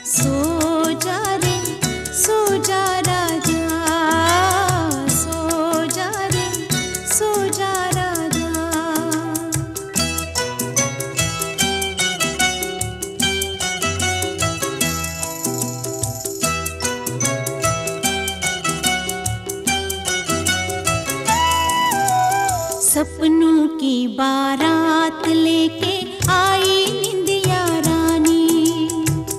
सो जा रे सो जा राजा, सो जा रे सो जा राजा। सपनों की बारात लेके आई निंदिया रानी,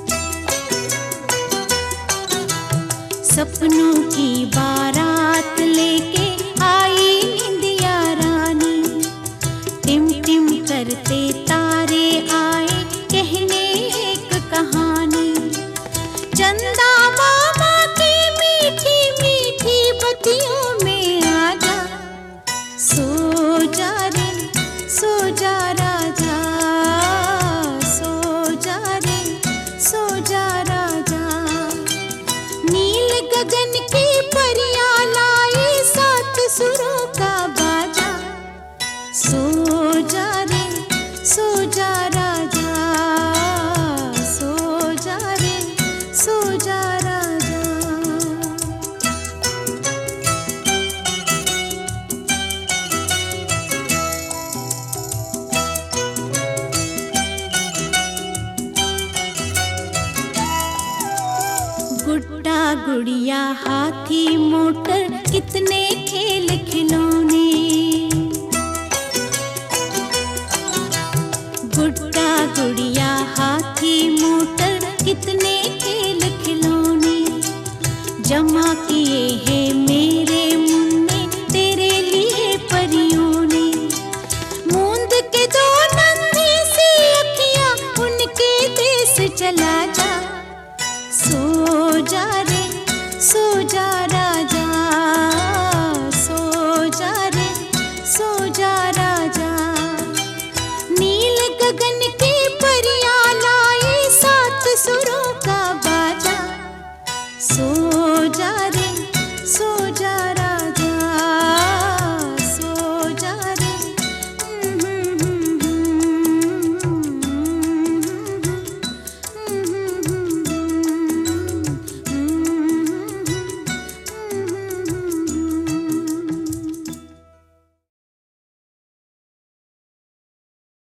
सपनों की बारात लेके आई निंदिया रानी। टिम टिम करते तारे आए कहने एक कहानी, चंदा मामा की मीठी मीठी बत्तियों में आजा। सो जा रे सो जा राजा, सो जा रे सो जा राजा। नील गगन की परियां लाई सात सुरों का बाजा। सो जा रे सो जा राजा, सो जा रे सो जा राजा। गुड्डा गुड़िया हाथी मोटर कितने खेल खिलौने, गुड्डा गुड़िया हाथी मोटर कितने खेल खिलौने। जमा किए हैं मेरे मुन्ने तेरे लिए परियों ने। मूंद के दो नन्ही सी अखियां उनके देश चला जा। सो जा रे सो जा राजा, सो जा रे सो जा राजा। नील गगन की परियां लाई सात सुरों का बाजा। सो